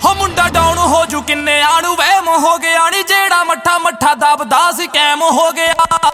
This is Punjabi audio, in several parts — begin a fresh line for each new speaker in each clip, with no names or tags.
ਹੋ ਮੁੰਡਾ ਡਾਊਨ ਹੋ ਜੂ ਕਿੰਨੇ ਆਣੂ ਵਹਿਮ ਹੋ ਗਿਆ ਨੀ ਜਿਹੜਾ ਮੱਠਾ ਮੱਠਾ ਦਬਦਾ ਸੀ ਕੈਮ ਹੋ ਗਿਆ।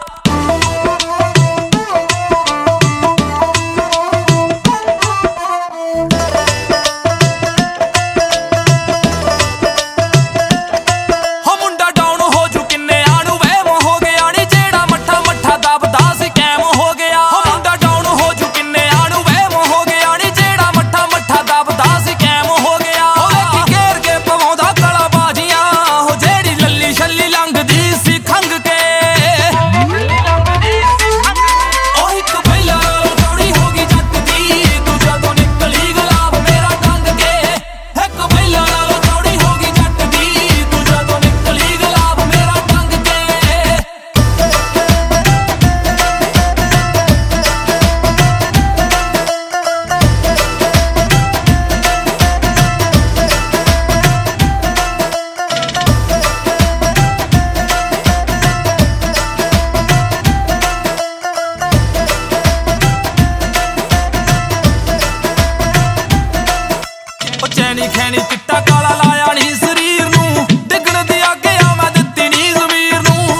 ਚੈਨੀ ਖੈਨੀ ਚਿੱਟਾ ਕਾਲਾ ਲਾਇਆ ਨੀ ਸਰੀਰ ਨੂੰ ਡਿੱਗਣ ਦੀ ਅੱਗੇ ਆ ਮੈਂ ਦਿੱਤੀ ਨੀ ਜ਼ਮੀਰ ਨੂੰ।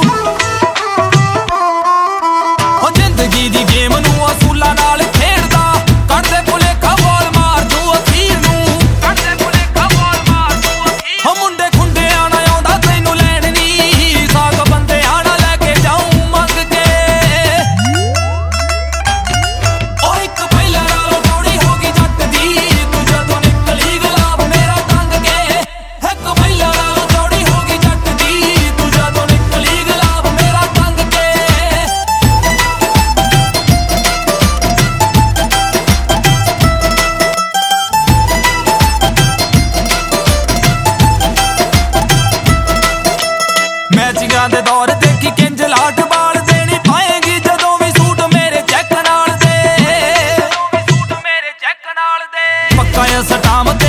ਉਹ ਜ਼ਿੰਦਗੀ ਦੀ ਗੇਮ ਨੂੰ ਅਸੂਲਾਂ ਨਾਲ ਖੇਡਦਾ ਕੱਢਦੇ ਭੁਲੇਖਾ ਬੋਲ ਮਾਰ ਦੂ ਅਖੀਰ ਨੂੰ ਕੱਢਦੇ ਭੁਲੇਖਾ ਬੋਲ ਮਾਰ ਦੂ ਅਖੀਰ। ਉਹ ਮੁੰਡੇ ਖੁੰਡਿਆਂ ਨਾ ਆਉਂਦਾ ਤੈਨੂੰ ਲੈਣ ਨੀ ਸਾਗ ਬੰਦਿਆਂ ਨਾਲ ਲੈ ਕੇ ਜਾਊਂ ਮੰਗ ਕੇ। ਉਹ ਇੱਕ ਪਹਿਲਾਂ ਨਾਲੋਂ ਡੌੜੀ ਹੋ ਗਈ ਜੱਟ ਦੀ ਤੂੰ ਜਦੋਂ ਨਿਕਲੀ ਮੈਚਿੰਗਾਂ ਦੇ ਦੌਰ ਦੇਖੀ ਕਿੰਜ ਲਾਟ ਬਾਲ ਦੇਣੀ ਪਾਏਗੀ ਜਦੋਂ ਵੀ ਸੂਟ ਮੇਰੇ ਚੈੱਕ ਨਾਲ ਦੇ ਪੱਕਾ ਆ ਸਟਾਮ